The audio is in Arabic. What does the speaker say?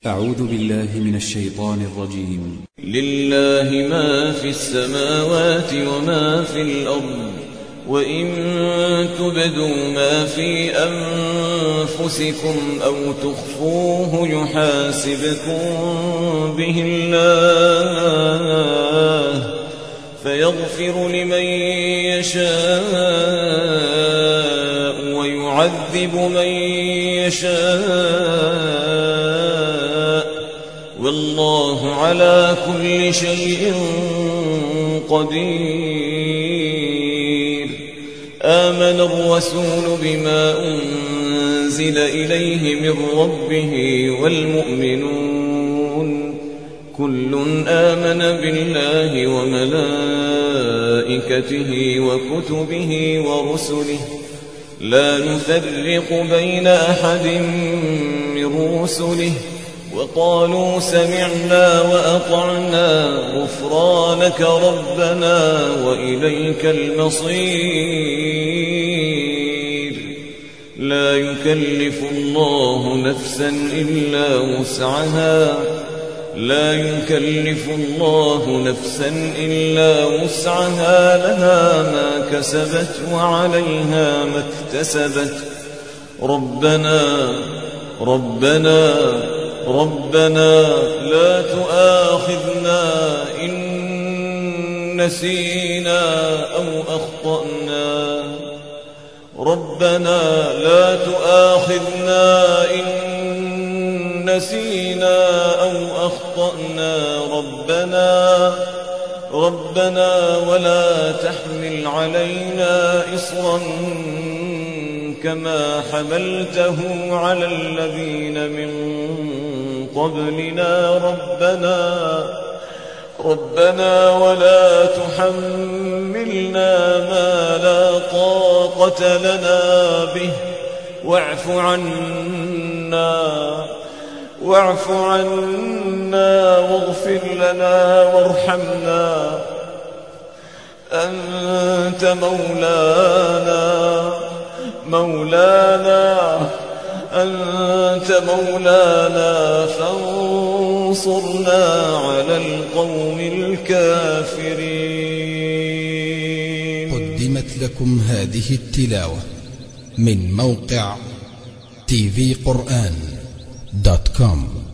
أعوذ بالله من الشيطان الرجيم. لله ما في السماوات وما في الأرض، وإن تبدوا ما في أنفسكم أو تخفوه يحاسبكم به الله فيغفر لمن يشاء ويعذب من يشاء، والله على كل شيء قدير. آمن الرسول بما أنزل إليه من ربه والمؤمنون كل آمن بالله وملائكته وكتبه ورسله لا نفرق بين أحد من رسله وقالوا سمعنا وأطعنا غفرانك ربنا وإليك المصير. لا يكلف الله نفسا إلا وسعها، لها ما كسبت وعليها ما اكتسبت. ربنا لا تؤاخذنا إن نسينا أو أخطأنا. ربنا ولا تحمل علينا إصرا كما حملته على الذين من قبلنا. ربنا ولا تحملنا ما لا طاقة لنا به واعف عنا واغفر لنا وارحمنا. أنت مولانا فانصرنا على القوم الكافرين. قدمت لكم هذه التلاوة من موقع tvquran.com.